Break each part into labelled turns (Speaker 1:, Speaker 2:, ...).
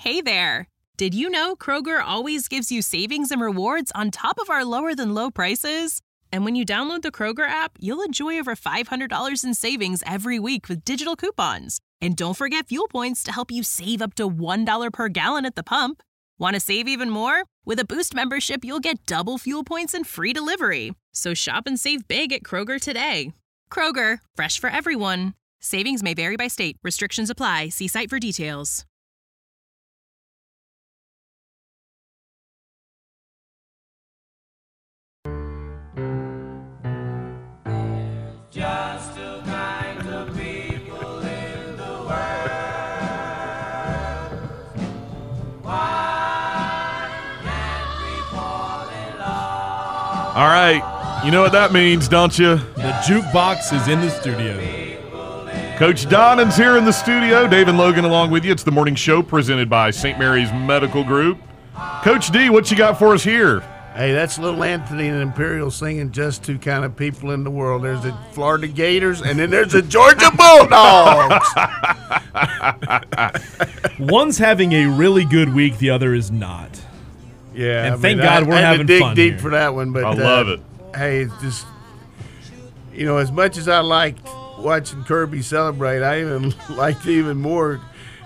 Speaker 1: Hey there! Did you know Kroger always gives you savings and rewards on top of our lower-than-low prices? And when you download the Kroger app, you'll enjoy over $500 in savings every week with digital coupons. And don't forget fuel points to help you save up to $1 per gallon at the pump. Want to save even more? With a Boost membership, you'll get double fuel points and free delivery. So shop and save big at Kroger today. Kroger, fresh for everyone. Savings may vary by state. Restrictions apply. See site for details.
Speaker 2: Just two kinds of people in the world. Why can't we fall in love?
Speaker 3: All right. You know what that means, don't you?
Speaker 4: The jukebox is in the studio.
Speaker 3: Coach Donan's here in the studio. Dave and Logan along with you. It's the morning show presented by St. Mary's Medical Group. Coach D, what you got for us here?
Speaker 5: Hey, that's little Anthony and Imperial singing Just Two Kind of People in the World. There's the Florida Gators, and then there's the Georgia Bulldogs.
Speaker 4: One's having a really good week, the other is not.
Speaker 5: Yeah,
Speaker 4: And thank God we're having
Speaker 5: dig
Speaker 4: fun
Speaker 5: deep
Speaker 4: here.
Speaker 5: for that one, but
Speaker 3: I love it.
Speaker 5: Hey, it's just, as much as I liked watching Kirby celebrate, I even liked even more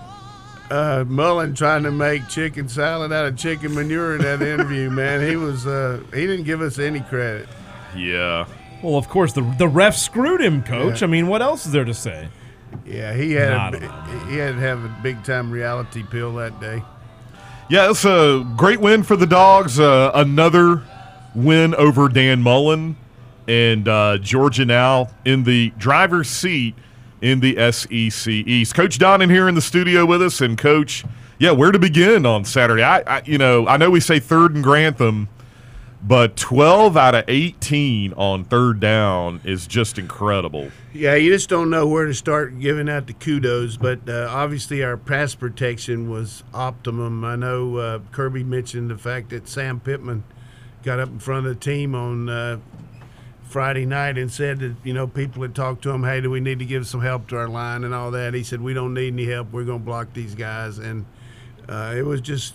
Speaker 5: Mullen trying to make chicken salad out of chicken manure in that interview. Man, he didn't give us any credit.
Speaker 3: Yeah.
Speaker 4: Well, of course, the ref screwed him, Coach.
Speaker 5: Yeah.
Speaker 4: I mean, what else is there to say?
Speaker 5: Yeah, he had to have a big time reality pill that day.
Speaker 3: Yeah, it's a great win for the Dogs. Another win over Dan Mullen. And Georgia now in the driver's seat in the SEC East. Coach Donan here in the studio with us. And, Coach, where to begin on Saturday? I know we say third and Grantham, but 12 out of 18 on third down is just incredible.
Speaker 5: Yeah, you just don't know where to start giving out the kudos, but obviously our pass protection was optimum. I know Kirby mentioned the fact that Sam Pittman got up in front of the team on Friday night and said that, people had talked to him, hey, do we need to give some help to our line and all that? He said, we don't need any help. We're going to block these guys. And it was just,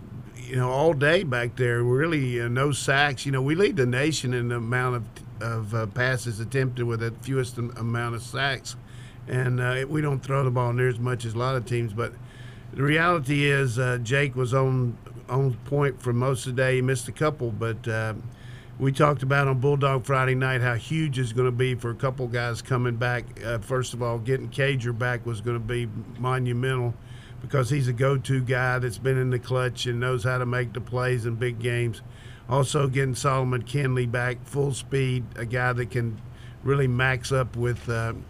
Speaker 5: all day back there, really no sacks. We lead the nation in the amount of passes attempted with the fewest amount of sacks. And we don't throw the ball near as much as a lot of teams. But the reality is Jake was on point for most of the day. He missed a couple, but we talked about on Bulldog Friday night how huge it's going to be for a couple guys coming back. First of all, getting Cager back was going to be monumental because he's a go-to guy that's been in the clutch and knows how to make the plays in big games. Also getting Solomon Kinley back full speed, a guy that can really max up with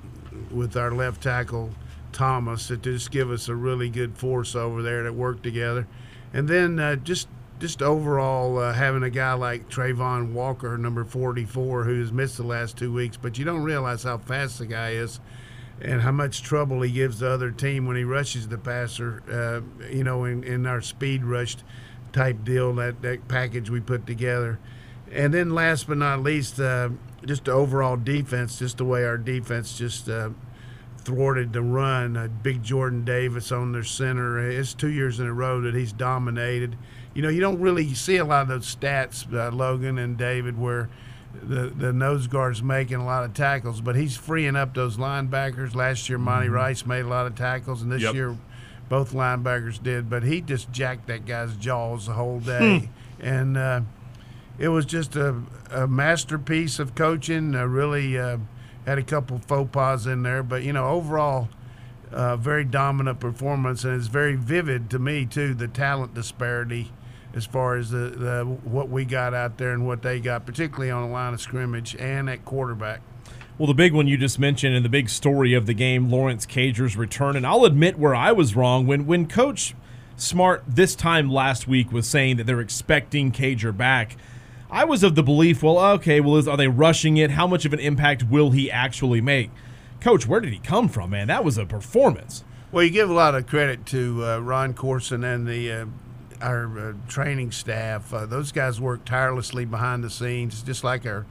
Speaker 5: our left tackle, Thomas, to just give us a really good force over there that work together. And then just overall having a guy like Trayvon Walker, number 44, who has missed the last 2 weeks, but you don't realize how fast the guy is and how much trouble he gives the other team when he rushes the passer, in our speed rush type deal, that package we put together. And then last but not least, just the overall defense, just the way our defense just thwarted the run. Big Jordan Davis on their center. It's 2 years in a row that he's dominated. You don't really see a lot of those stats, Logan and David, where the nose guard's making a lot of tackles, but he's freeing up those linebackers. Last year, Monty Rice made a lot of tackles, and this year both linebackers did, but he just jacked that guy's jaws the whole day. And it was just a masterpiece of coaching. Really had a couple faux pas in there, but, overall – very dominant performance, and it's very vivid to me, too, the talent disparity as far as the what we got out there and what they got, particularly on the line of scrimmage and at quarterback.
Speaker 4: Well, the big one you just mentioned and the big story of the game, Lawrence Cager's return, and I'll admit where I was wrong. When Coach Smart this time last week was saying that they're expecting Cager back, I was of the belief, are they rushing it? How much of an impact will he actually make? Coach, where did he come from, man? That was a performance.
Speaker 5: Well, you give a lot of credit to Ron Corson and our training staff. Those guys work tirelessly behind the scenes, just like our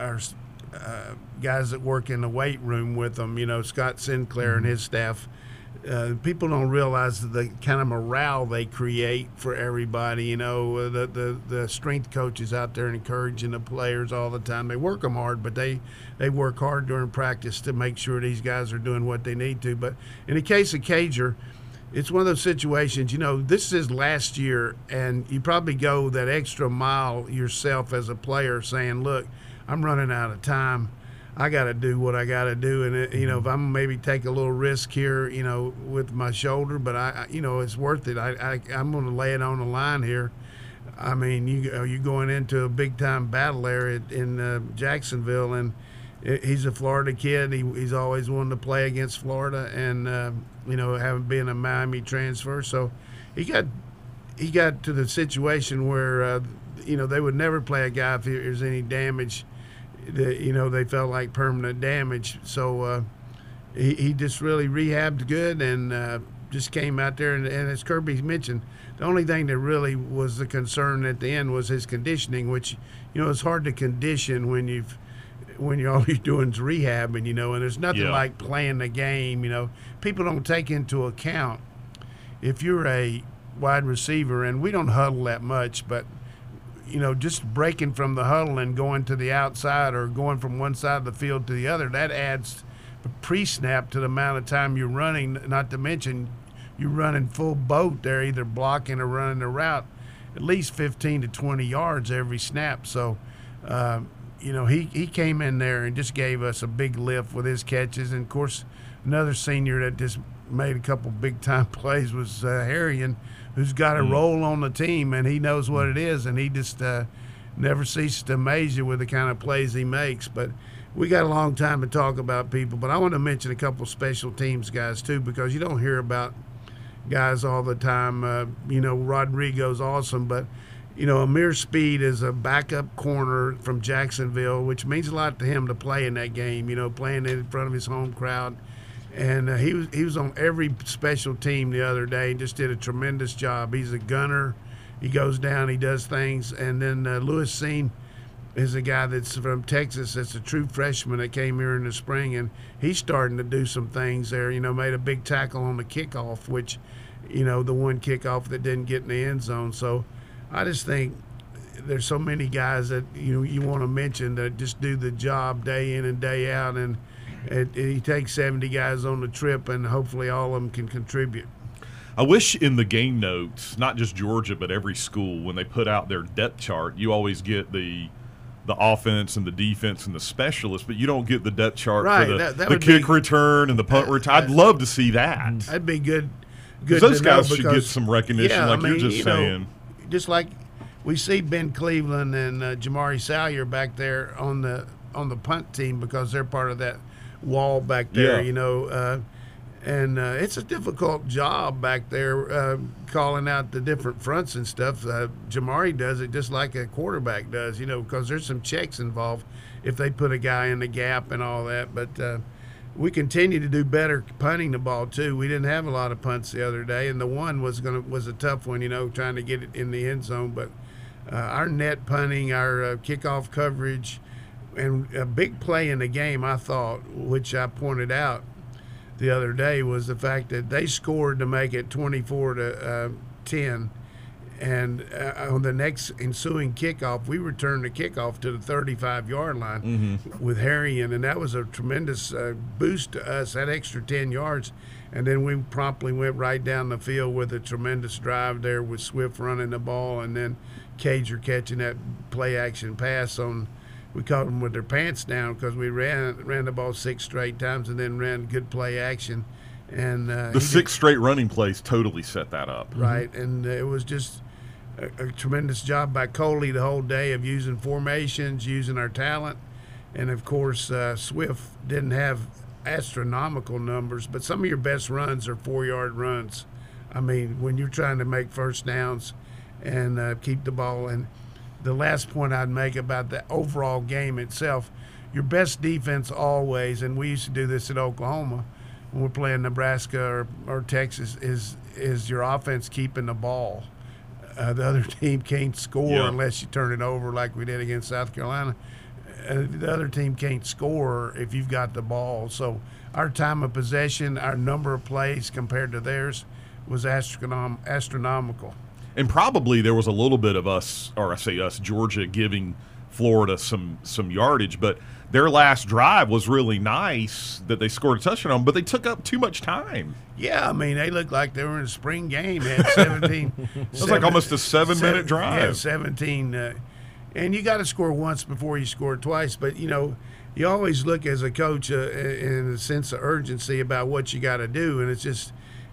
Speaker 5: guys that work in the weight room with them. Scott Sinclair and his staff. people don't realize the kind of morale they create for everybody. You know, the strength coaches out there encouraging the players all the time. They work them hard, but they work hard during practice to make sure these guys are doing what they need to. But in the case of Cager, it's one of those situations, you know, this is last year, and you probably go that extra mile yourself as a player saying, look, I'm running out of time. I got to do what I got to do. And, you know, if I'm maybe take a little risk here, you know, with my shoulder, but, you know, it's worth it. I'm going to lay it on the line here. I mean, you're going into a big-time battle there in Jacksonville, and he's a Florida kid. He's always wanted to play against Florida, and you know, having been a Miami transfer, so he got to the situation where you know, they would never play a guy if there's any damage. You know, they felt like permanent damage. So he just really rehabbed good and just came out there. And as Kirby mentioned, the only thing that really was the concern at the end was his conditioning, which, you know, it's hard to condition when all you're doing is rehabbing, you know, and there's nothing like playing the game, you know. People don't take into account if you're a wide receiver, and we don't huddle that much, but, you know, just breaking from the huddle and going to the outside or going from one side of the field to the other, that adds pre-snap to the amount of time you're running, not to mention you're running full boat there, either blocking or running the route, at least 15 to 20 yards every snap. So, you know, he came in there and just gave us a big lift with his catches. And, of course, another senior that just made a couple big-time plays was Harrion, who's got a role on the team, and he knows what it is, and he just never ceases to amaze you with the kind of plays he makes. But we got a long time to talk about people. But I want to mention a couple special teams guys, too, because you don't hear about guys all the time. You know, Rodrigo's awesome, but – you know, Amir Speed is a backup corner from Jacksonville, which means a lot to him to play in that game, you know, playing in front of his home crowd. And he was on every special team the other day and just did a tremendous job. He's a gunner. He goes down, he does things. And then Lewis Seen is a guy that's from Texas that's a true freshman that came here in the spring, and he's starting to do some things there. You know, made a big tackle on the kickoff, which, you know, the one kickoff that didn't get in the end zone. So I just think there's so many guys that, you know, you want to mention that just do the job day in and day out, and he takes 70 guys on the trip, and hopefully all of them can contribute.
Speaker 3: I wish in the game notes, not just Georgia but every school, when they put out their depth chart, you always get the offense and the defense and the specialists, but you don't get the depth chart for the kick return and the punt return. I'd love to see that.
Speaker 5: That'd be good.
Speaker 3: Those guys should get some recognition,
Speaker 5: yeah,
Speaker 3: like you're just saying.
Speaker 5: Just like we see Ben Cleveland and Jamari Salyer back there on the punt team because they're part of that wall back there, you know. And it's a difficult job back there calling out the different fronts and stuff. Jamari does it just like a quarterback does, you know, because there's some checks involved if they put a guy in the gap and all that. But we continue to do better punting the ball too. We didn't have a lot of punts the other day, and the one was a tough one, you know, trying to get it in the end zone. But our net punting, our kickoff coverage, and a big play in the game, I thought, which I pointed out the other day, was the fact that they scored to make it 24-10. And on the next ensuing kickoff, we returned the kickoff to the 35-yard line with Harrion, and that was a tremendous boost to us, that extra 10 yards. And then we promptly went right down the field with a tremendous drive there with Swift running the ball, and then Cager catching that play-action pass on. We caught them with their pants down because we ran the ball 6 straight times and then ran good play action. And
Speaker 3: the 6 straight running plays totally set that up.
Speaker 5: Right, and it was just a tremendous job by Coley the whole day of using formations, using our talent. And, of course, Swift didn't have astronomical numbers, but some of your best runs are 4-yard runs. I mean, when you're trying to make first downs and keep the ball. And the last point I'd make about the overall game itself, your best defense always, and we used to do this at Oklahoma when we're playing Nebraska or Texas, is your offense keeping the ball. The other team can't score unless you turn it over like we did against South Carolina. The other team can't score if you've got the ball. So our time of possession, our number of plays compared to theirs was astronomical.
Speaker 3: And probably there was a little bit of us, or I say us, Georgia giving Florida some yardage, but their last drive was really nice that they scored a touchdown, but they took up too much time.
Speaker 5: Yeah, I mean, they looked like they were in a spring game. They had 17.
Speaker 3: It was like almost a 7-minute drive.
Speaker 5: Yeah, 17. And you got to score once before you score twice. But, you always look as a coach in a sense of urgency about what you got to do. And it's just,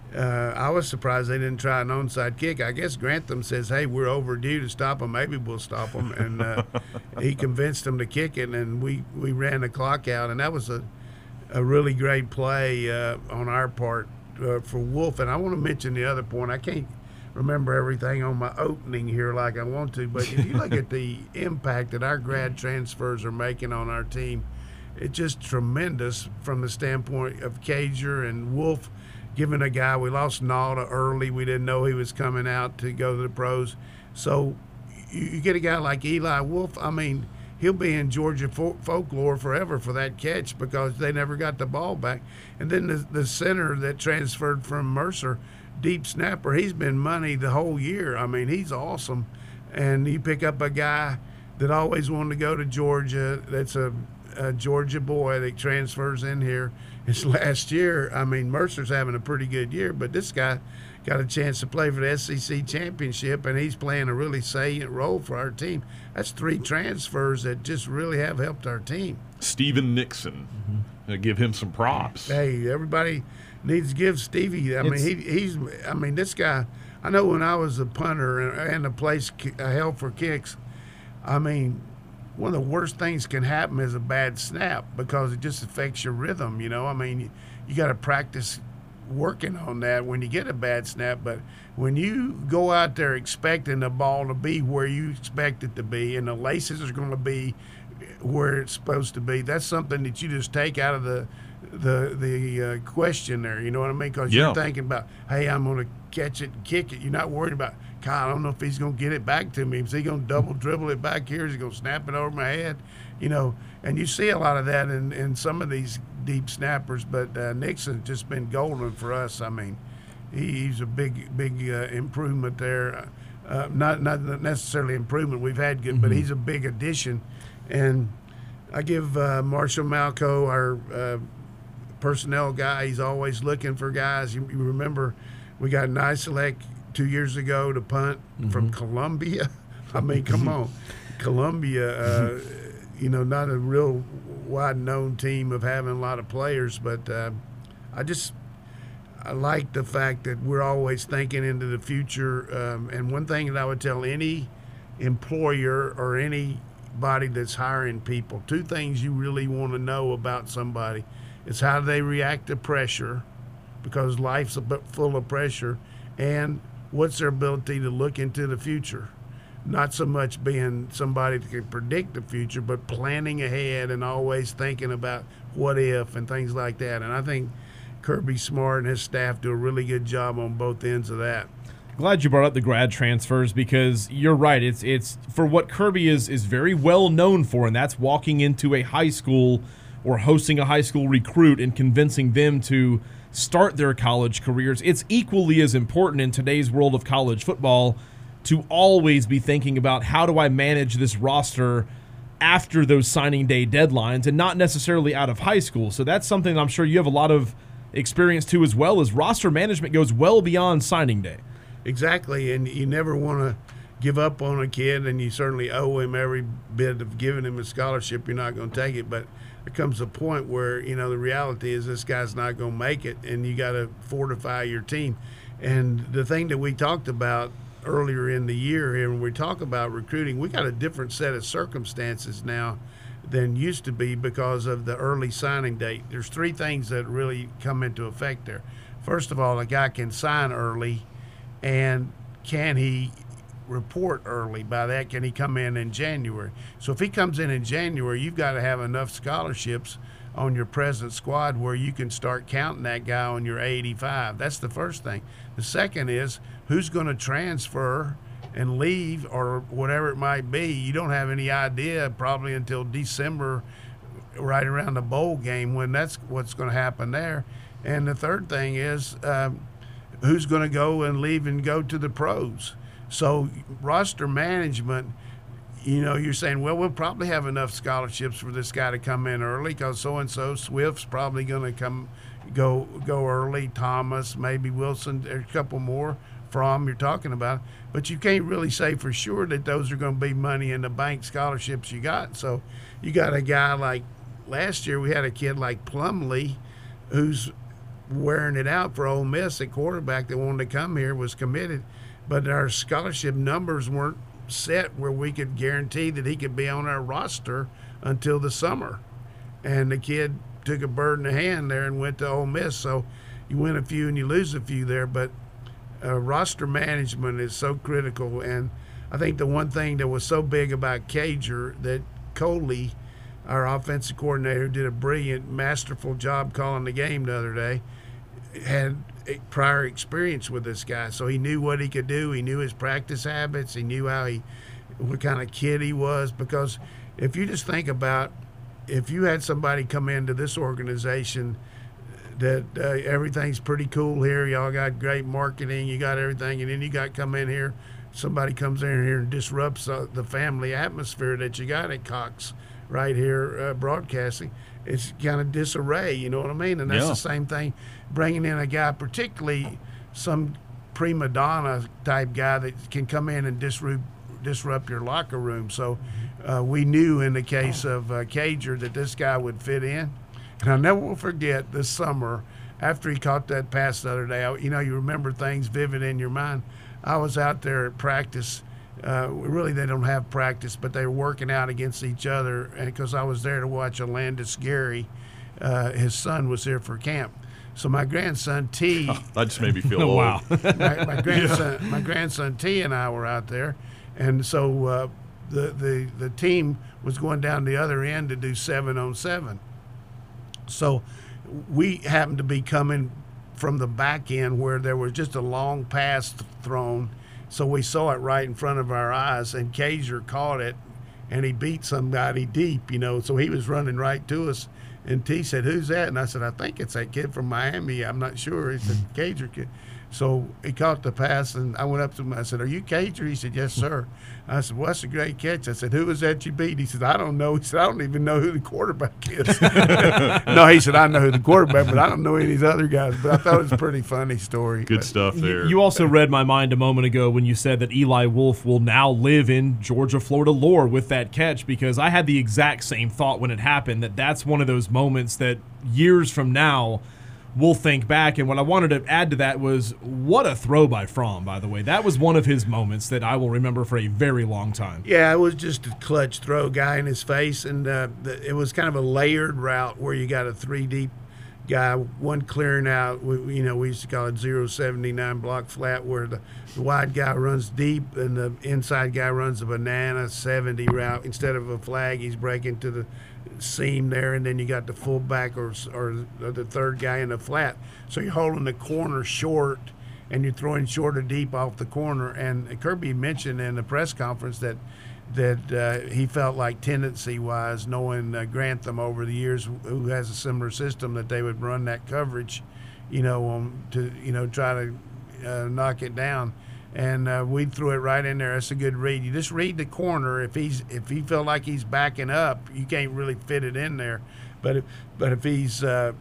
Speaker 5: I was surprised they didn't try an onside kick. I guess Grantham says, hey, we're overdue to stop them. Maybe we'll stop them. And he convinced them to kick it, and we ran the clock out. And that was a really great play on our part for Wolf. And I want to mention the other point. I can't remember everything on my opening here like I want to, but if you look at the impact that our grad transfers are making on our team, it's just tremendous from the standpoint of Cager and Wolf. Giving a guy, we lost Nauta early. We didn't know he was coming out to go to the pros. So you get a guy like Eli Wolf, I mean, he'll be in Georgia folklore forever for that catch because they never got the ball back. And then the center that transferred from Mercer, deep snapper, he's been money the whole year. I mean, he's awesome. And you pick up a guy that always wanted to go to Georgia, that's a Georgia boy that transfers in here. His last year, I mean, Mercer's having a pretty good year, but this guy got a chance to play for the SEC championship, and he's playing a really salient role for our team. That's 3 transfers that just really have helped our team.
Speaker 3: Steven Nixon, give him some props.
Speaker 5: Hey, everybody needs to give Stevie. I mean, this guy. I know when I was a punter and the place held for kicks, I mean, one of the worst things can happen is a bad snap because it just affects your rhythm, I mean, you got to practice working on that when you get a bad snap. But when you go out there expecting the ball to be where you expect it to be and the laces are going to be where it's supposed to be, that's something that you just take out of the question there, you know what I mean? Because you're thinking about, hey, I'm going to catch it and kick it. You're not worried about, God, I don't know if he's going to get it back to me. Is he going to double dribble it back here? Is he going to snap it over my head? And you see a lot of that in some of these deep snappers, but Nixon's just been golden for us. I mean, he's a big improvement there. Not necessarily improvement. We've had good, but he's a big addition. And I give Marshall Malco, our personnel guy, he's always looking for guys. You remember we got Nyselek 2 years ago to punt from Columbia. I mean, come on. Columbia, not a real wide-known team of having a lot of players, but I like the fact that we're always thinking into the future. And one thing that I would tell any employer or anybody that's hiring people, 2 things you really want to know about somebody is how do they react to pressure, because life's a bit full of pressure, and what's their ability to look into the future. Not so much being somebody that can predict the future, but planning ahead and always thinking about what if and things like that. And I think Kirby Smart and his staff do a really good job on both ends of that.
Speaker 4: Glad you brought up the grad transfers because you're right. It's for what Kirby is very well known for, and that's walking into a high school or hosting a high school recruit and convincing them to start their college careers. It's equally as important in today's world of college football to always be thinking about how do I manage this roster after those signing day deadlines and not necessarily out of high school. So that's something I'm sure you have a lot of experience to as well, as roster management goes well beyond signing day.
Speaker 5: Exactly, and you never want to give up on a kid, and you certainly owe him every bit of giving him a scholarship. You're not going to take it, but there comes a point where, the reality is this guy's not going to make it, and you got to fortify your team. And the thing that we talked about earlier in the year here, when we talk about recruiting, we got a different set of circumstances now than used to be because of the early signing date. There's 3 things that really come into effect there. First of all, a guy can sign early, and can he report early? By that, can he come in January? So if he comes in January, you've got to have enough scholarships on your present squad where you can start counting that guy on your 85. That's the first thing. The second is who's going to transfer and leave or whatever it might be. You don't have any idea probably until December right around the bowl game when that's what's going to happen there. And the third thing is who's going to go and leave and go to the pros. So roster management, you're saying, well, we'll probably have enough scholarships for this guy to come in early because so-and-so, Swift's probably going to go early, Thomas, maybe Wilson, there's a couple more from you're talking about. But you can't really say for sure that those are going to be money in the bank scholarships you got. So you got a guy like last year we had a kid like Plumlee who's wearing it out for Ole Miss, a quarterback that wanted to come here, was committed. But our scholarship numbers weren't set where we could guarantee that he could be on our roster until the summer. And the kid took a bird in the hand there and went to Ole Miss. So you win a few and you lose a few there. But roster management is so critical. And I think the one thing that was so big about Cager that Coley, our offensive coordinator, did a brilliant, masterful job calling the game the other day, had a prior experience with this guy, so he knew what he could do. He knew his practice habits. He knew what kind of kid he was. Because if you just think about, if you had somebody come into this organization that everything's pretty cool here, y'all got great marketing, you got everything, and then you got come in here, somebody comes in here and disrupts the family atmosphere that you got at Cox right here broadcasting, it's kind of disarray, you know what I mean? And that's the same thing, bringing in a guy, particularly some prima donna type guy that can come in and disrupt your locker room. So we knew in the case of Cager that this guy would fit in. And I'll never will forget this summer after he caught that pass the other day, you remember things vivid in your mind. I was out there at practice. Really, they don't have practice, but they were working out against each other. And because I was there to watch Alandis Gary, his son was here for camp. So my grandson T,
Speaker 3: that just made me feel old.
Speaker 4: Wow.
Speaker 5: my grandson T and I were out there, and so the team was going down the other end to do 7-on-7. So we happened to be coming from the back end where there was just a long pass thrown. So we saw it right in front of our eyes, and Cager caught it, and he beat somebody deep, So he was running right to us, and T said, "Who's that?" And I said, "I think it's that kid from Miami. I'm not sure." He said, "Cager kid." So he caught the pass, and I went up to him. I said, "Are you Cager?" He said, "Yes, sir." I said, "Well, that's a great catch." I said, "Who was that you beat?" He said, "I don't know." He said, "I don't even know who the quarterback is." No, he said, "I know who the quarterback, but I don't know any of these other guys." But I thought it was a pretty funny story.
Speaker 3: Good stuff there.
Speaker 4: You also read my mind a moment ago when you said that Eli Wolf will now live in Georgia-Florida lore with that catch, because I had the exact same thought when it happened, that's one of those moments that years from now we'll think back. And what I wanted to add to that was, what a throw by Fromm, by the way. That was one of his moments that I will remember for a very long time.
Speaker 5: Yeah, it was just a clutch throw, guy in his face, and it was kind of a layered route where you got a 3-deep guy, one clearing out. We used to call it 079 block flat, where the wide guy runs deep and the inside guy runs a banana 70 route. Instead of a flag, he's breaking to the seam there, and then you got the fullback or the third guy in the flat. So you're holding the corner short, and you're throwing short or deep off the corner. And Kirby mentioned in the press conference that he felt like tendency-wise, knowing Grantham over the years, who has a similar system, that they would run that coverage, to try to knock it down. And we threw it right in there. That's a good read. You just read the corner. If he felt like he's backing up, you can't really fit it in there. But if he's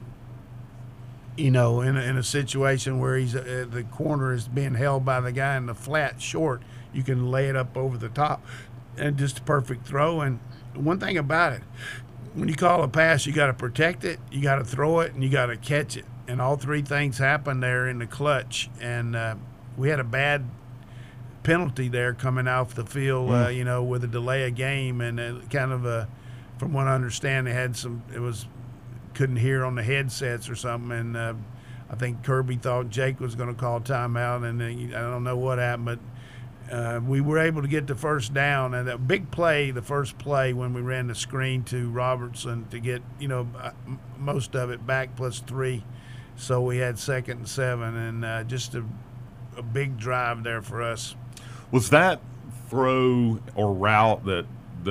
Speaker 5: in a situation where he's the corner is being held by the guy in the flat short, you can lay it up over the top, and just a perfect throw. And one thing about it, when you call a pass, you got to protect it, you got to throw it, and you got to catch it. And all three things happened there in the clutch. And we had a bad penalty there coming off the field, with a delay of game, and kind of from what I understand, they had couldn't hear on the headsets or something, and I think Kirby thought Jake was going to call timeout, and I don't know what happened, but we were able to get the first down, and that big play, the first play when we ran the screen to Robertson to get most of it back plus 3, so we had 2nd and 7, and just a big drive there for us.
Speaker 3: Was that throw or route that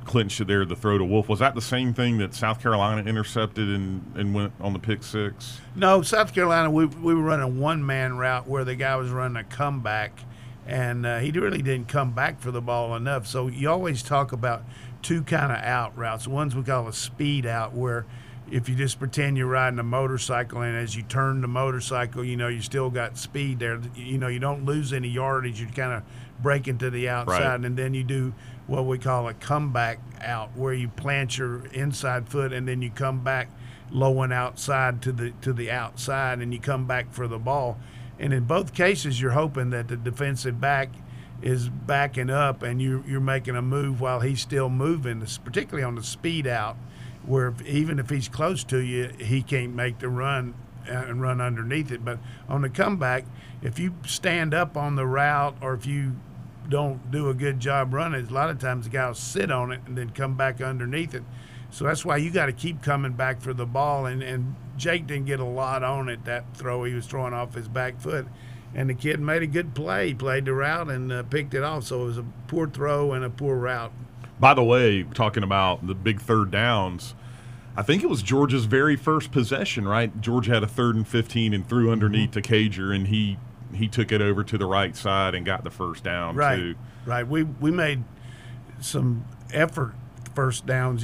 Speaker 3: clinched it there, the throw to Wolf. Was that the same thing that South Carolina intercepted and went on the pick six?
Speaker 5: No, South Carolina, we were running a one-man route where the guy was running a comeback, and he really didn't come back for the ball enough. So you always talk about two kind of out routes. One's we call a speed out, where if you just pretend you're riding a motorcycle, and as you turn the motorcycle, you still got speed there. You don't lose any yardage. You kind of break into the outside,
Speaker 3: Right.
Speaker 5: and then you do what we call a comeback out, where you plant your inside foot and then you come back low and outside to the outside, and you come back for the ball. And in both cases, you're hoping that the defensive back is backing up and you're making a move while he's still moving, particularly on the speed out, where even if he's close to you, he can't make the run and run underneath it. But on the comeback, if you stand up on the route or if you don't do a good job running, a lot of times the guy will sit on it and then come back underneath it. So that's why you got to keep coming back for the ball. And Jake didn't get a lot on it, that throw. He was throwing off his back foot. And the kid made a good play. He played the route and picked it off. So it was a poor throw and a poor route.
Speaker 3: By the way, talking about the big third downs, I think it was Georgia's very first possession, right? Georgia had a 3rd and 15 and threw underneath to Cager, and he took it over to the right side and got the first down,
Speaker 5: Right,
Speaker 3: too.
Speaker 5: right. We made some effort first downs,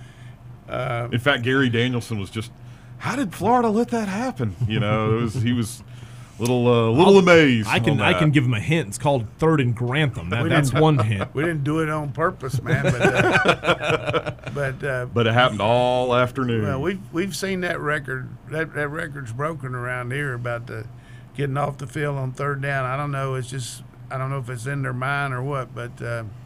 Speaker 3: In fact, Gary Danielson was just, how did Florida let that happen? He was a little amazed.
Speaker 4: I can give him a hint. It's called 3rd and Grantham. That's one hint.
Speaker 5: We didn't do it on purpose, man. But
Speaker 3: But it happened all afternoon.
Speaker 5: well, we've seen that record. That record's broken around here about the getting off the field on 3rd down. I don't know. I don't know if it's in their mind or what, but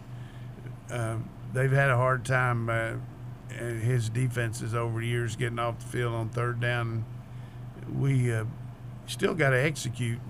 Speaker 5: they've had a hard time. His defenses over the years getting off the field on 3rd down. We still got to execute,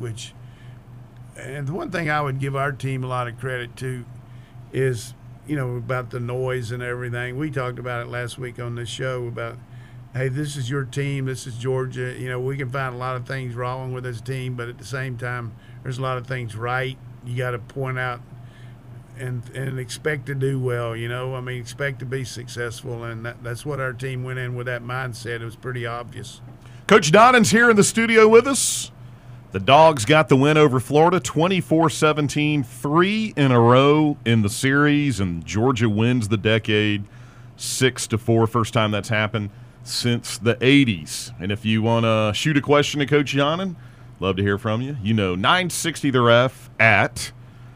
Speaker 5: and the one thing I would give our team a lot of credit to is, about the noise and everything. We talked about it last week on this show about, hey, this is your team, this is Georgia. We can find a lot of things wrong with this team, but at the same time, there's a lot of things right. You got to point out and expect to do well, expect to be successful, and that's what our team went in with, that mindset. It was pretty obvious.
Speaker 3: Coach Donovan's here in the studio with us. The Dogs got the win over Florida, 24-17, 3 in a row in the series, and Georgia wins the decade 6-4. First time that's happened since the 80s. And if you want to shoot a question to Coach Donovan, love to hear from you. 960 the ref at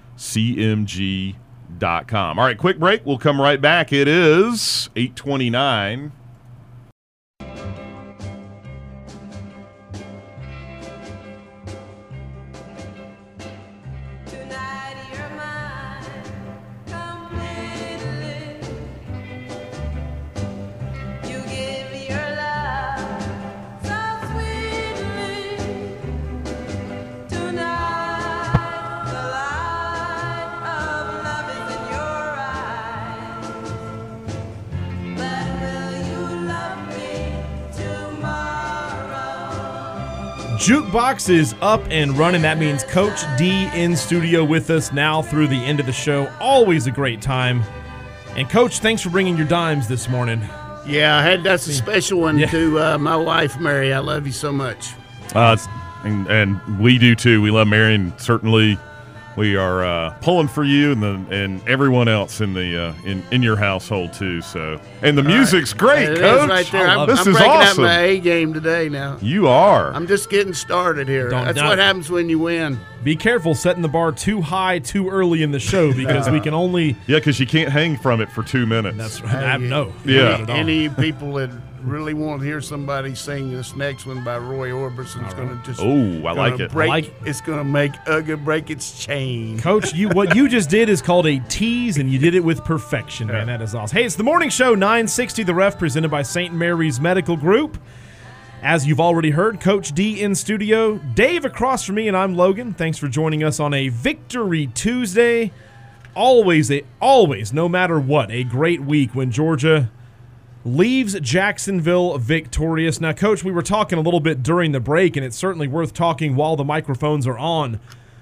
Speaker 3: cmg.com. All right, quick break. We'll come right back. It is 8:29.
Speaker 4: Jukebox is up and running. That means Coach D in studio with us now through the end of the show. Always a great time. And Coach, thanks for bringing your dimes this morning.
Speaker 5: Yeah, that's a special one to my wife, Mary. I love you so much.
Speaker 3: And we do too. We love Marion. Certainly, we are pulling for you and everyone else in the in your household too. So, and the music's great,
Speaker 5: It is
Speaker 3: Coach.
Speaker 5: right there. I'm
Speaker 3: This is
Speaker 5: breaking
Speaker 3: awesome.
Speaker 5: out my A game today now.
Speaker 3: You are.
Speaker 5: I'm just getting started here. That's
Speaker 4: Don't-
Speaker 5: what happens when you win.
Speaker 4: Be careful setting the bar too high too early in the show because we can only.
Speaker 3: Yeah, because you can't hang from it for 2 minutes.
Speaker 4: That's right. No.
Speaker 3: Yeah.
Speaker 4: Not at all.
Speaker 5: Any people that really want to hear somebody sing this next one by Roy Orbison is going to just.
Speaker 3: Oh, I like it.
Speaker 5: Break,
Speaker 4: I like it.
Speaker 5: It's going to make Uga break its chain.
Speaker 4: Coach, what you just did is called a tease, and you did it with perfection, man. That is awesome. Hey, it's the morning show, 960 The Ref, presented by St. Mary's Medical Group. As you've already heard, Coach D in studio, Dave across from me, and I'm Logan. Thanks for joining us on a Victory Tuesday. Always, no matter what, a great week when Georgia leaves Jacksonville victorious. Now, Coach, we were talking a little bit during the break, and it's certainly worth talking while the microphones are on.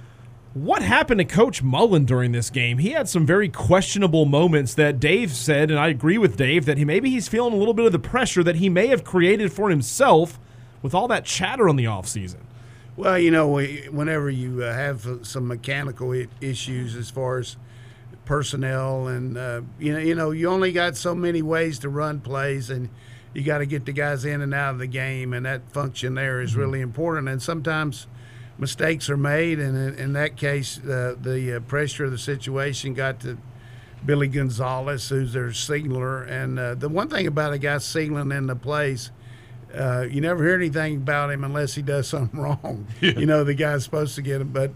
Speaker 4: What happened to Coach Mullen during this game? He had some very questionable moments that Dave said, and I agree with Dave, that he's feeling a little bit of the pressure that he may have created for himself with all that chatter on the offseason.
Speaker 5: Well, whenever you have some mechanical issues as far as personnel and, you only got so many ways to run plays, and you got to get the guys in and out of the game, and that function there is really important. And sometimes mistakes are made, and in that case, the pressure of the situation got to Billy Gonzalez, who's their signaler. And the one thing about a guy signaling in the plays, you never hear anything about him unless he does something wrong.
Speaker 3: Yeah.
Speaker 5: The guy's supposed to get him. But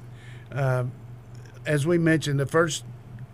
Speaker 5: as we mentioned, the first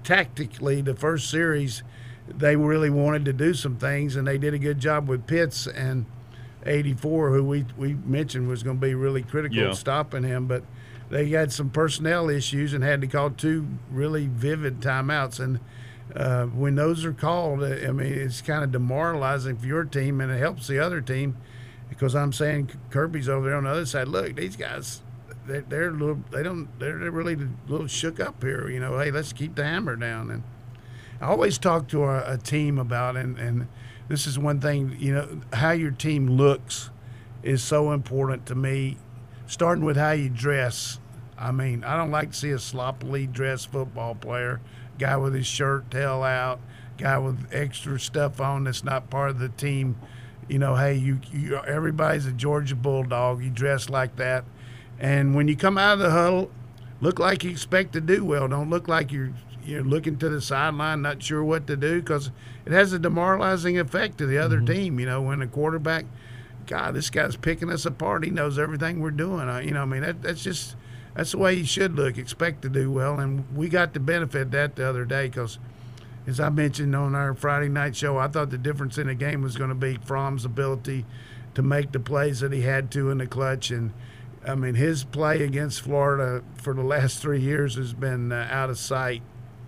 Speaker 5: series, they really wanted to do some things, and they did a good job with Pitts and 84, who we mentioned was going to be really critical at stopping him. But they had some personnel issues and had to call 2 really vivid timeouts. And when those are called, it's kind of demoralizing for your team, and it helps the other team, because I'm saying Kirby's over there on the other side. Look, these guys, they're really a little shook up here. Hey, let's keep the hammer down. And I always talk to a team about, and this is one thing, how your team looks is so important to me, starting with how you dress. I don't like to see a sloppily dressed football player, guy with his shirt tail out, guy with extra stuff on that's not part of the team. Hey, you everybody's a Georgia Bulldog. You dress like that. And when you come out of the huddle, look like you expect to do well. Don't look like you're looking to the sideline, not sure what to do, because it has a demoralizing effect to the other team. When the quarterback, God, this guy's picking us apart. He knows everything we're doing. That's the way you should look, expect to do well. And we got to benefit that the other day, because, as I mentioned on our Friday night show, I thought the difference in the game was going to be Fromm's ability to make the plays that he had to in the clutch. And, his play against Florida for the last 3 years has been out of sight.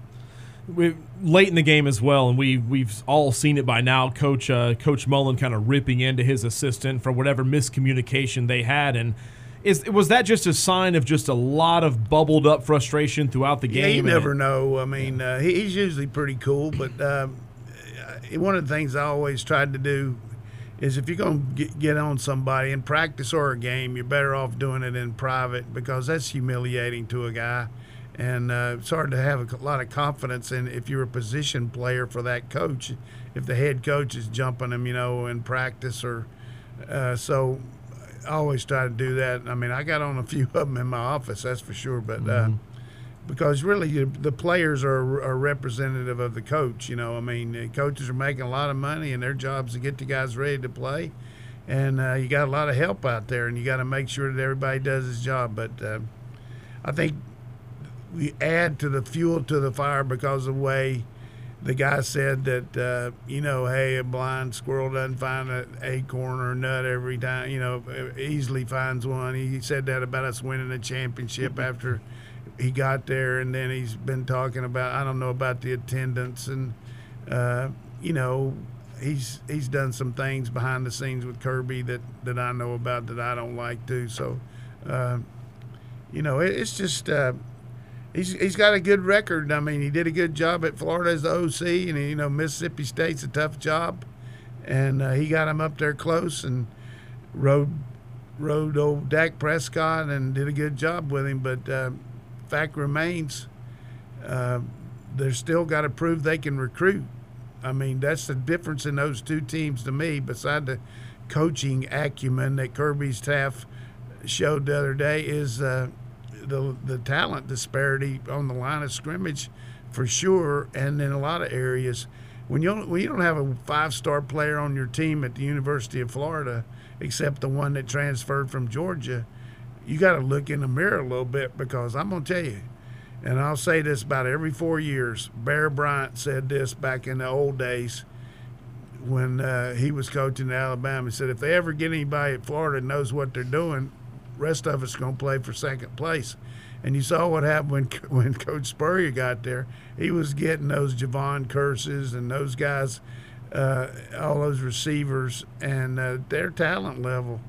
Speaker 4: Late in the game as well, and we've all seen it by now. Coach Mullen kind of ripping into his assistant for whatever miscommunication they had, and was that just a sign of just a lot of bubbled up frustration throughout the game?
Speaker 5: Yeah, you never know. He's usually pretty cool, but one of the things I always tried to do is, if you're going to get on somebody in practice or a game, you're better off doing it in private, because that's humiliating to a guy. And it's hard to have a lot of confidence in, if you're a position player for that coach, if the head coach is jumping him, in practice. So I always try to do that. I got on a few of them in my office, that's for sure. But because really the players are representative of the coach. Coaches are making a lot of money, and their job is to get the guys ready to play. And you got a lot of help out there, and you got to make sure that everybody does his job. But I think we add to the fuel to the fire, because of the way the guy said that, hey, a blind squirrel doesn't find an acorn or a nut every time, easily finds one. He said that about us winning the championship after he got there, and then he's been talking about, I don't know about the attendance, and, he's done some things behind the scenes with Kirby that I know about that I don't like too. So, it's just he's got a good record. He did a good job at Florida as the OC, and Mississippi State's a tough job, and he got him up there close and rode old Dak Prescott and did a good job with him. But fact remains, they're still got to prove they can recruit. That's the difference in those two teams to me, beside the coaching acumen that Kirby's staff showed the other day, is the talent disparity on the line of scrimmage, for sure, and in a lot of areas. When you don't have a 5-star player on your team at the University of Florida, except the one that transferred from Georgia, you got to look in the mirror a little bit, because I'm going to tell you, and I'll say this about every 4 years, Bear Bryant said this back in the old days when he was coaching at Alabama. He said, if they ever get anybody at Florida that knows what they're doing, rest of us going to play for second place. And you saw what happened when Coach Spurrier got there. He was getting those Javon Curses and those guys, all those receivers, and their talent level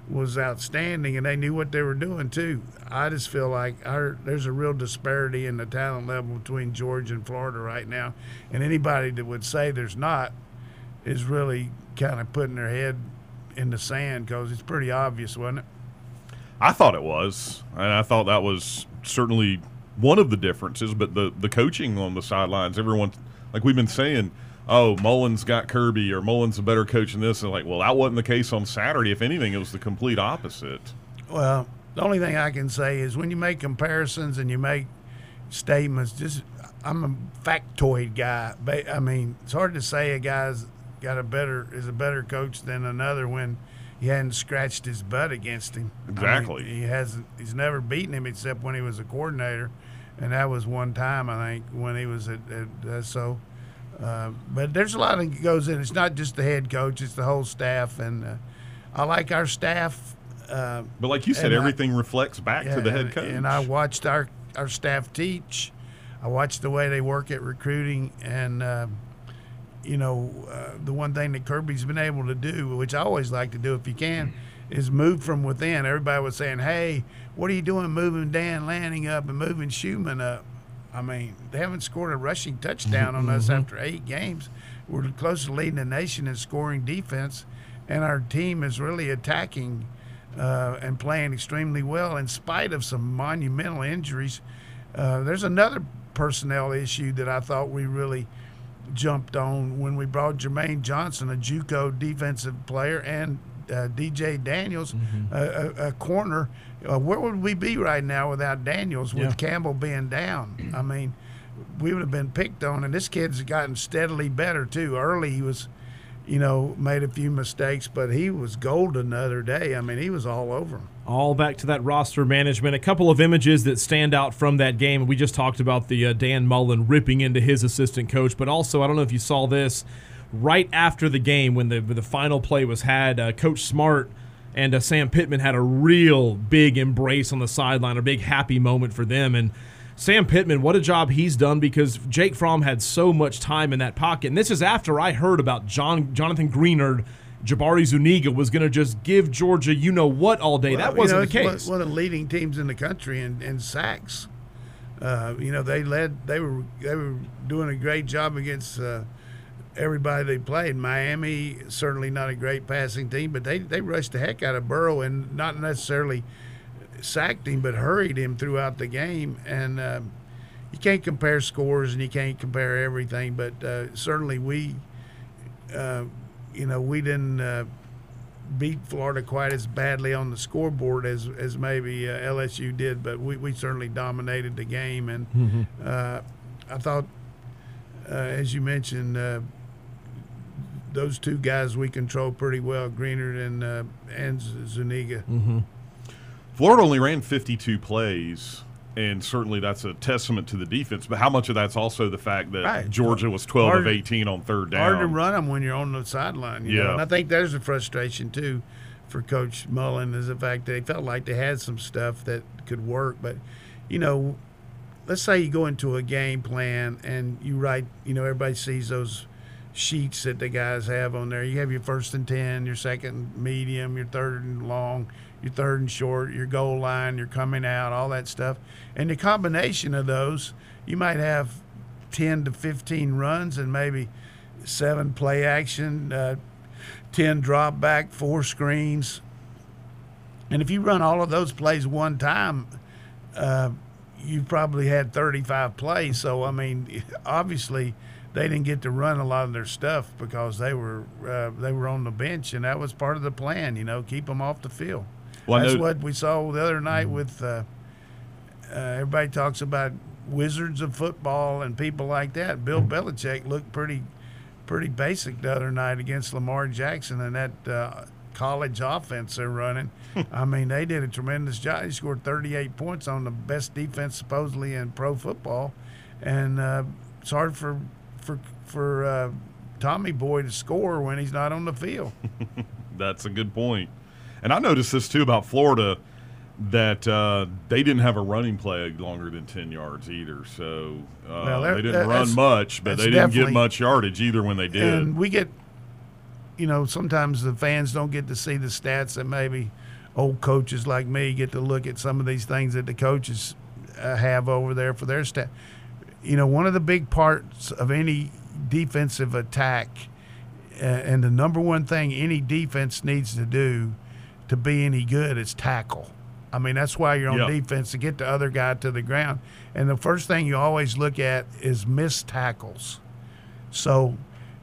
Speaker 5: was outstanding, and they knew what they were doing too. I just feel like there's a real disparity in the talent level between Georgia and Florida right now, and anybody that would say there's not is really kind of putting their head in the sand, because it's pretty obvious, wasn't it?
Speaker 3: I thought it was, and I thought that was certainly one of the differences. But the coaching on the sidelines, everyone, like we've been saying, oh, Mullen's got Kirby, or Mullen's a better coach than this. And like, well, that wasn't the case on Saturday. If anything, it was the complete opposite.
Speaker 5: Well, the only thing I can say is when you make comparisons and you make statements, I'm a factoid guy. I mean, it's hard to say a guy's is a better coach than another when he hadn't scratched his butt against him.
Speaker 3: Exactly.
Speaker 5: I mean, he's never beaten him except when he was a coordinator, and that was one time, I think, when he was but there's a lot that goes in. It's not just the head coach; it's the whole staff, and I like our staff.
Speaker 3: But like you said, everything reflects back to the head coach.
Speaker 5: And I watched our staff teach. I watched the way they work at recruiting, and the one thing that Kirby's been able to do, which I always like to do if you can, is move from within. Everybody was saying, hey, what are you doing moving Dan Lanning up and moving Schumann up? I mean, they haven't scored a rushing touchdown on us after 8 games. We're close to leading the nation in scoring defense, and our team is really attacking and playing extremely well in spite of some monumental injuries. There's another personnel issue that I thought we really jumped on when we brought Jermaine Johnson, a JUCO defensive player, and DJ Daniels, a corner. Where would we be right now without Daniels, with Campbell being down? I mean, we would have been picked on, and this kid's gotten steadily better too. Early he was, made a few mistakes, but he was golden the other day. I mean, he was all over him.
Speaker 4: All back to that roster management. A couple of images that stand out from that game. We just talked about the Dan Mullen ripping into his assistant coach, but also, I don't know if you saw this, right after the game when the final play was had, Coach Smart and Sam Pittman had a real big embrace on the sideline, a big happy moment for them. And Sam Pittman, what a job he's done, because Jake Fromm had so much time in that pocket. And this is after I heard about Jonathan Greenard. Jabari Zuniga was going to just give Georgia what all day. That wasn't the case.
Speaker 5: One of the leading teams in the country in sacks. They were doing a great job against everybody they played. Miami, certainly not a great passing team, but they rushed the heck out of Burrow and not necessarily sacked him, but hurried him throughout the game. And you can't compare scores and you can't compare everything, but certainly we didn't beat Florida quite as badly on the scoreboard as maybe LSU did, but we certainly dominated the game. And I thought, as you mentioned, those two guys we control pretty well, Greenard and Zuniga.
Speaker 3: Florida only ran 52 plays, and certainly that's a testament to the defense. But how much of that's also the fact that Georgia was 12 of 18 on third down?
Speaker 5: Hard to run them when you're on the sideline. You know? And I think there's a frustration, too, for Coach Mullen, is the fact that he felt like they had some stuff that could work. But, let's say you go into a game plan and you write, everybody sees those sheets that the guys have on there. You have your 1st and 10, your 2nd medium, your 3rd and long, your 3rd and short, your goal line, your coming out, all that stuff. And the combination of those, you might have 10 to 15 runs and maybe 7 play action, 10 drop back, 4 screens. And if you run all of those plays one time, you probably had 35 plays. So, I mean, obviously they didn't get to run a lot of their stuff because they were on the bench, and that was part of the plan, keep them off the field. Well, that's what we saw the other night with everybody talks about wizards of football and people like that. Bill Belichick looked pretty basic the other night against Lamar Jackson and that college offense they're running. I mean, they did a tremendous job. He scored 38 points on the best defense supposedly in pro football, and it's hard for Tommy Boy to score when he's not on the field.
Speaker 3: That's a good point. And I noticed this, too, about Florida, that they didn't have a running play longer than 10 yards either. So they didn't run much, but they didn't get much yardage either when they did.
Speaker 5: And we get, sometimes the fans don't get to see the stats that maybe old coaches like me get to look at some of these things that the coaches have over there for their staff. You know, one of the big parts of any defensive attack, and the number one thing any defense needs to do to be any good is tackle. I mean, that's why you're on defense, to get the other guy to the ground. And the first thing you always look at is missed tackles. So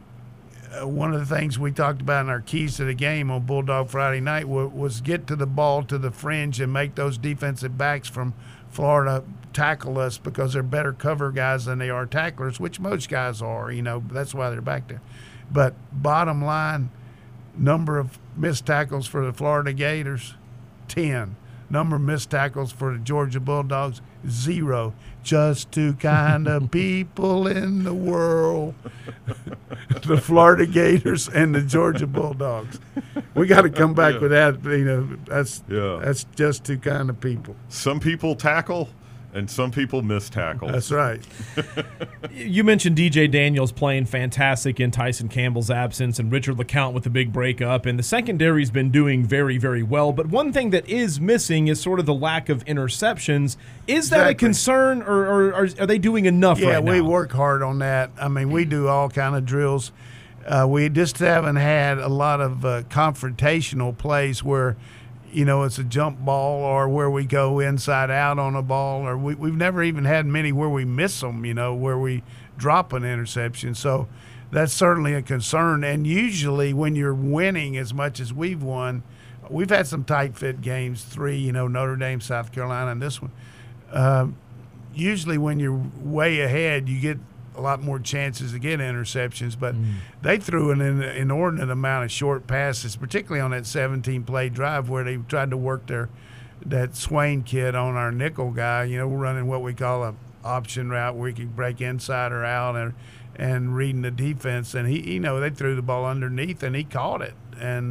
Speaker 5: one of the things we talked about in our keys to the game on Bulldog Friday night was get to the ball to the fringe and make those defensive backs from Florida tackle us, because they're better cover guys than they are tacklers, which most guys are, you know. That's why they're back there. But bottom line, number of missed tackles for the Florida Gators, 10. Number of missed tackles for the Georgia Bulldogs, 0. Just two kind of people in the world, the Florida Gators and the Georgia Bulldogs. We got to come back with that. You know, that's just two kind of people.
Speaker 3: Some people tackle, and some people miss tackles.
Speaker 5: That's right.
Speaker 4: You mentioned DJ Daniels playing fantastic in Tyson Campbell's absence, and Richard LeCount with the big breakup, and the secondary's been doing very, very well. But one thing that is missing is sort of the lack of interceptions. Is that a concern, or are they doing enough right now?
Speaker 5: Yeah, we work hard on that. I mean, we do all kind of drills. We just haven't had a lot of confrontational plays where, you know, it's a jump ball, or where we go inside out on a ball, or we've never even had many where we miss them, you know, where we drop an interception. So that's certainly a concern. And usually when you're winning as much as we've won, we've had some tight fit games, 3, you know, Notre Dame, South Carolina, and this one. Usually when you're way ahead, you get a lot more chances to get interceptions, but they threw an inordinate amount of short passes, particularly on that 17-play drive where they tried to work that Swain kid on our nickel guy. You know, we're running what we call a option route where he can break inside or out and reading the defense. And he, you know, they threw the ball underneath and he caught it. And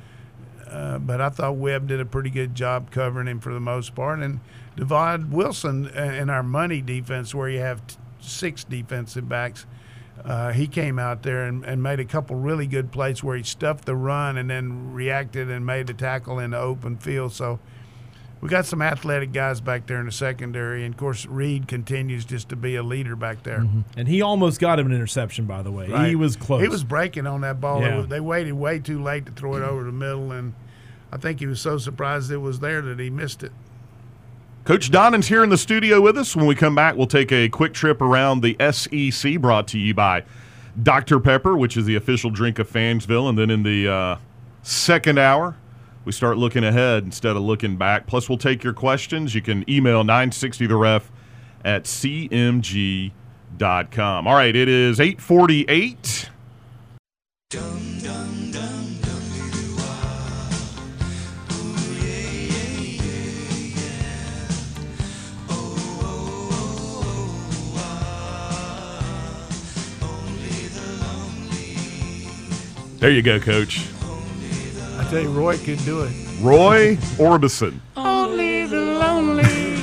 Speaker 5: but I thought Webb did a pretty good job covering him for the most part. And Devon Wilson in our money defense, where you have 6 defensive backs, he came out there and made a couple really good plays where he stuffed the run and then reacted and made the tackle in the open field. So we got some athletic guys back there in the secondary, and of course Reed continues just to be a leader back there.
Speaker 4: And he almost got him an interception, by the way.
Speaker 5: Right.
Speaker 4: He was close.
Speaker 5: He was breaking on that ball.
Speaker 4: Yeah.
Speaker 5: They waited way too late to throw it over the middle, and I think he was so surprised it was there that he missed it.
Speaker 3: Coach Donnin's here in the studio with us. When we come back, we'll take a quick trip around the SEC, brought to you by Dr. Pepper, which is the official drink of Fansville. And then in the second hour, we start looking ahead instead of looking back. Plus, we'll take your questions. You can email 960theref at cmg.com. All right, it is 8:48. There you go, Coach.
Speaker 5: I tell you, Roy could do it.
Speaker 3: Roy Orbison.
Speaker 2: Only the lonely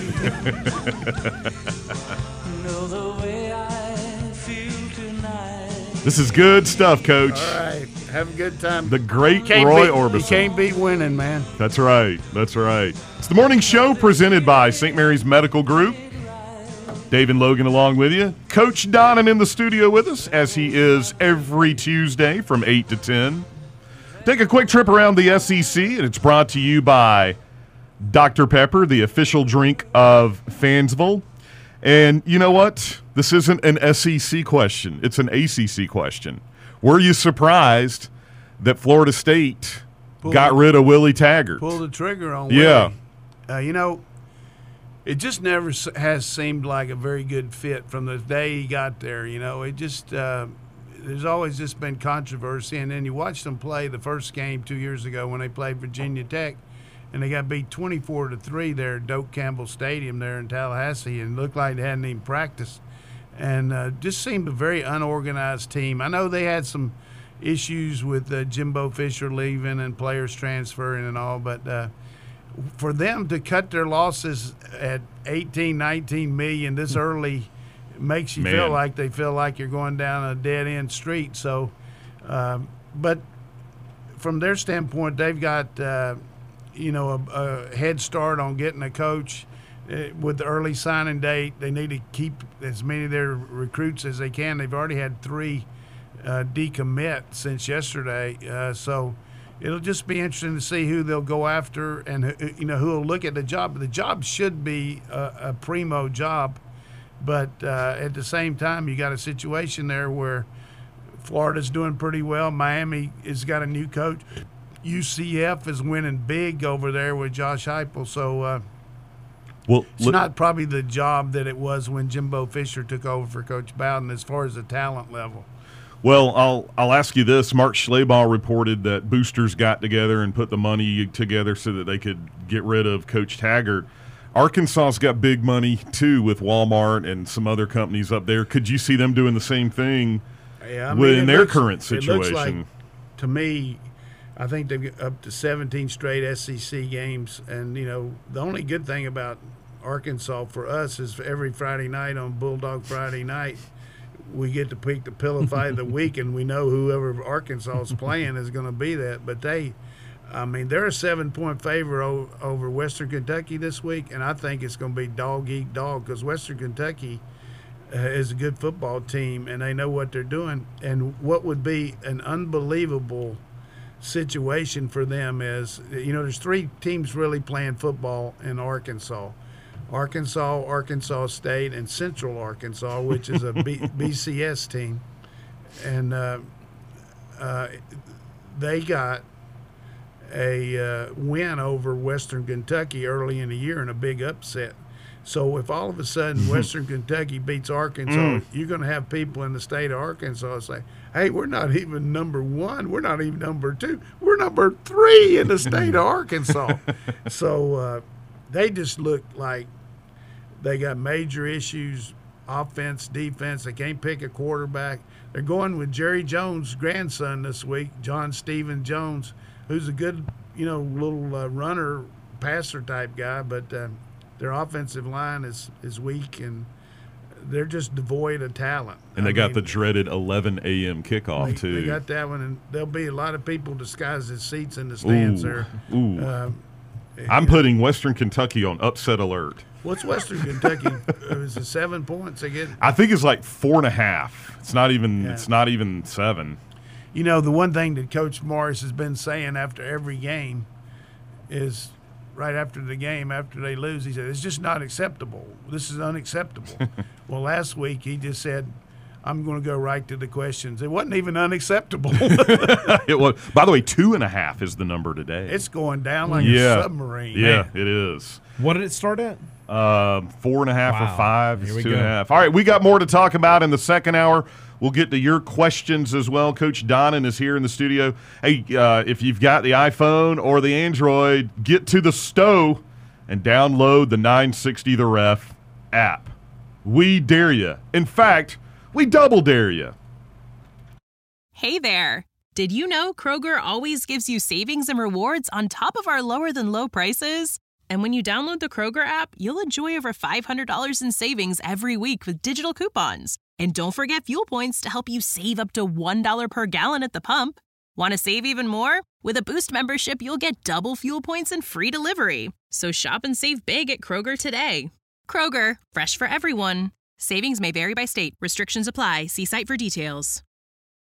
Speaker 2: know the way I feel tonight.
Speaker 3: This is good stuff, Coach.
Speaker 5: All right, have a good time.
Speaker 3: The great Roy Orbison.
Speaker 5: You can't beat winning, man.
Speaker 3: That's right. That's right. It's the morning show presented by St. Mary's Medical Group. Dave and Logan along with you. Coach Donnan in the studio with us, as he is every Tuesday from 8 to 10. Take a quick trip around the SEC, and it's brought to you by Dr. Pepper, the official drink of Fansville. And you know what? This isn't an SEC question. It's an ACC question. Were you surprised that Florida State got rid of Willie Taggart?
Speaker 5: Pull the trigger on
Speaker 3: Yeah.
Speaker 5: Willie. You know, it just never has seemed like a very good fit from the day he got there. You know, it just there's always just been controversy. And then you watched them play the first game 2 years ago when they played Virginia Tech, and they got beat 24-3 there at Doak Campbell Stadium there in Tallahassee, and looked like they hadn't even practiced. And just seemed a very unorganized team. I know they had some issues with Jimbo Fisher leaving and players transferring and all, but for them to cut their losses at 18, 19 million this early makes you feel like they feel like you're going down a dead-end street. So, but from their standpoint, they've got a head start on getting a coach with the early signing date. They need to keep as many of their recruits as they can. They've already had 3 decommit since yesterday, so it'll just be interesting to see who they'll go after and who will look at the job. The job should be a primo job, but at the same time, you got a situation there where Florida's doing pretty well. Miami has got a new coach. UCF is winning big over there with Josh Heupel. So it's not probably the job that it was when Jimbo Fisher took over for Coach Bowden as far as the talent level.
Speaker 3: Well, I'll ask you this. Mark Schlabach reported that boosters got together and put the money together so that they could get rid of Coach Taggart. Arkansas's got big money, too, with Walmart and some other companies up there. Could you see them doing the same thing in their current situation?
Speaker 5: It looks like, to me, I think they've got up to 17 straight SEC games. And, the only good thing about Arkansas for us is every Friday night on Bulldog Friday night, we get to pick the pillow fight of the week, and we know whoever Arkansas is playing is going to be that. But they're a 7-point favorite over Western Kentucky this week, and I think it's going to be dog eat dog because Western Kentucky is a good football team, and they know what they're doing. And what would be an unbelievable situation for them is, there's 3 teams really playing football in Arkansas. Arkansas State, and Central Arkansas, which is a BCS team. And they got a win over Western Kentucky early in the year in a big upset. So if all of a sudden Western Kentucky beats Arkansas, you're going to have people in the state of Arkansas say, hey, we're not even number 1. We're not even number 2. We're number 3 in the state of Arkansas. So they just look like they got major issues, offense, defense. They can't pick a quarterback. They're going with Jerry Jones' grandson this week, John Stephen Jones, who's a good, little runner, passer type guy, but their offensive line is weak, and they're just devoid of talent.
Speaker 3: And they got the dreaded 11 a.m. kickoff, too.
Speaker 5: They got that one, and there'll be a lot of people disguised as seats in the stands there.
Speaker 3: I'm putting Western Kentucky on upset alert.
Speaker 5: What's Western Kentucky? Is it 7 points again?
Speaker 3: I think it's like 4.5. It's not even. Yeah. It's not even 7.
Speaker 5: The one thing that Coach Morris has been saying after every game is, right after the game, after they lose, he said, it's just not acceptable. This is unacceptable. Well, last week he just said, I'm going to go right to the questions. It wasn't even unacceptable.
Speaker 3: It was. By the way, 2.5 is the number today.
Speaker 5: It's going down like a submarine.
Speaker 3: Yeah, it is.
Speaker 4: What did it start at?
Speaker 3: 4.5 or 5.
Speaker 4: Here
Speaker 3: It's
Speaker 4: we
Speaker 3: 2.5. All right, we got more to talk about in the second hour. We'll get to your questions as well. Coach Donnan is here in the studio. Hey, if you've got the iPhone or the Android, get to the Stow and download the 960 The Ref app. We dare you. In fact, we double dare you.
Speaker 1: Hey there. Did you know Kroger always gives you savings and rewards on top of our lower-than-low prices? And when you download the Kroger app, you'll enjoy over $500 in savings every week with digital coupons. And don't forget fuel points to help you save up to $1 per gallon at the pump. Want to save even more? With a Boost membership, you'll get double fuel points and free delivery. So shop and save big at Kroger today. Kroger, fresh for everyone. Savings may vary by state. Restrictions apply. See site for details.